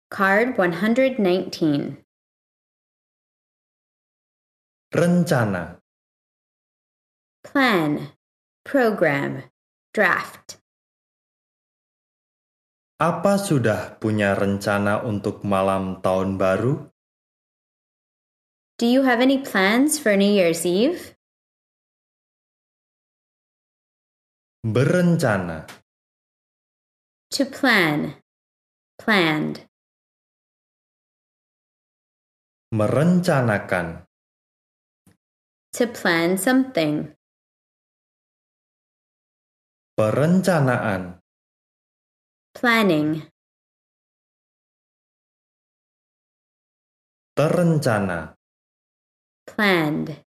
Card 119. Rencana. Plan, program, draft. Apa sudah punya rencana untuk malam tahun baru? Do you have any plans for New Year's Eve? Berencana. To plan, planned. Merencanakan. To plan something. Perencanaan. Planning. Terencana. Planned.